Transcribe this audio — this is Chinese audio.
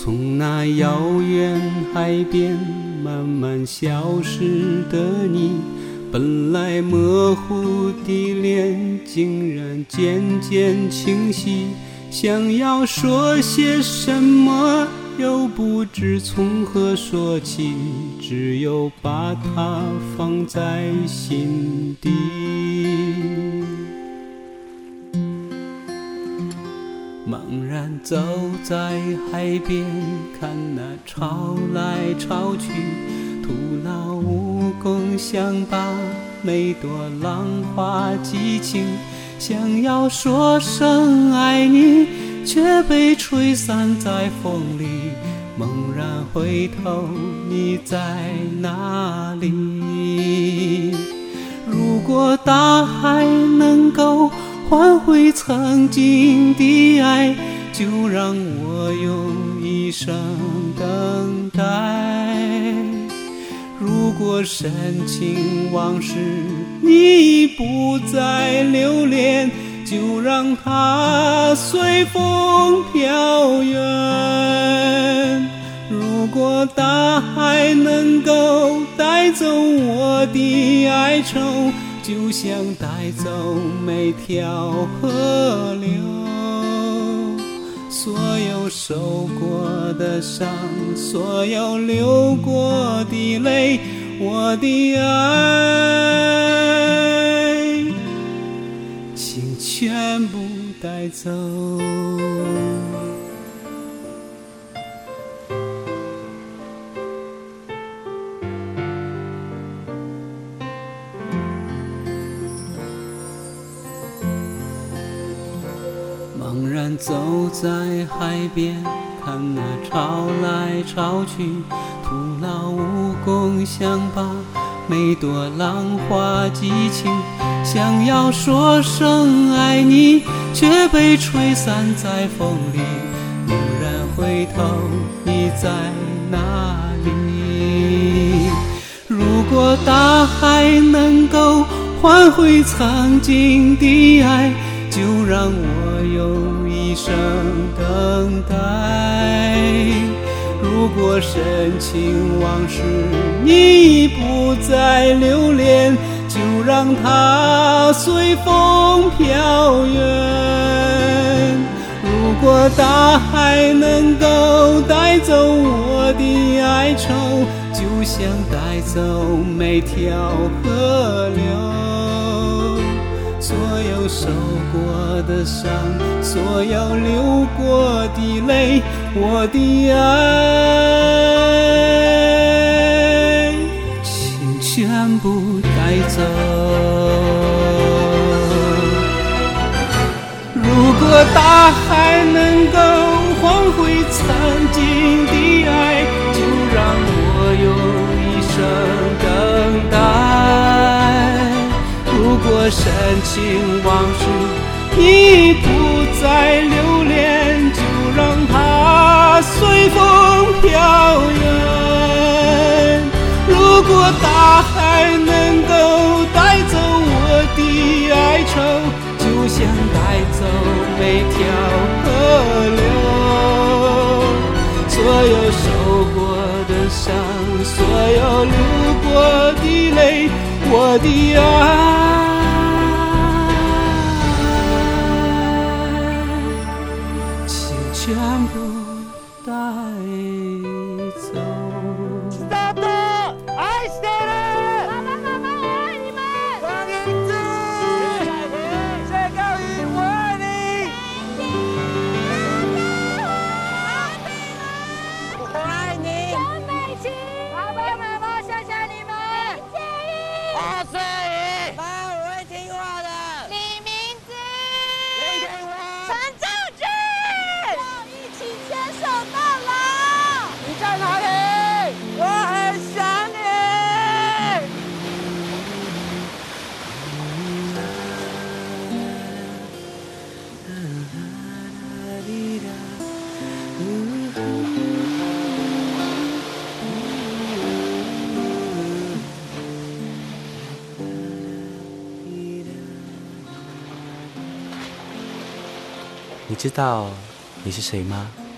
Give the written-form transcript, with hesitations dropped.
从那遥远海边慢慢消失的你，本来模糊的脸竟然渐渐清晰，想要说些什么又不知从何说起，只有把它放在心底。茫然走在海边，看那潮来潮去，徒劳无功，想把每朵浪花激情，想要说声爱你，却被吹散在风里。猛然回头，你在哪里？如果大海能够换回曾经的爱，就让我用一生等待。如果深情往事你不再留恋，就让它随风飘远。如果大海能够带走我的哀愁，就像带走每条河流，所有受过的伤，所有流过的泪，我的爱请全部带走。茫然走在海边，看那潮来潮去，徒劳无功，想把每朵浪花激情，想要说声爱你，却被吹散在风里。猛然回头，你在哪里？如果大海能够换回曾经的爱，就让我用一生等待。如果深情往事你不再留恋，就让它随风飘远。如果大海能够带走我的哀愁，就像带走每条河流，所有受过的伤，所有流过的泪，我的爱请全部带走。如果大海能够换回曾经的爱，就让我用一生等待。如果深情往事你不再留恋，就让它随风飘远。如果大海能够带走我的哀愁，就像带走每条河流，所有受过的伤，所有流过的泪，我的爱请全部带走。 Stop！ 愛してる！爸爸妈妈，我爱你们！王英志，谢高宇，我爱你！我爱你！张美琪，爸爸妈妈，谢谢你们！黄水怡，爸，我会听话的。李明志，给我！陈兆军，要一起牵手到老。你在哪里？我很想你。 你知道你是谁吗？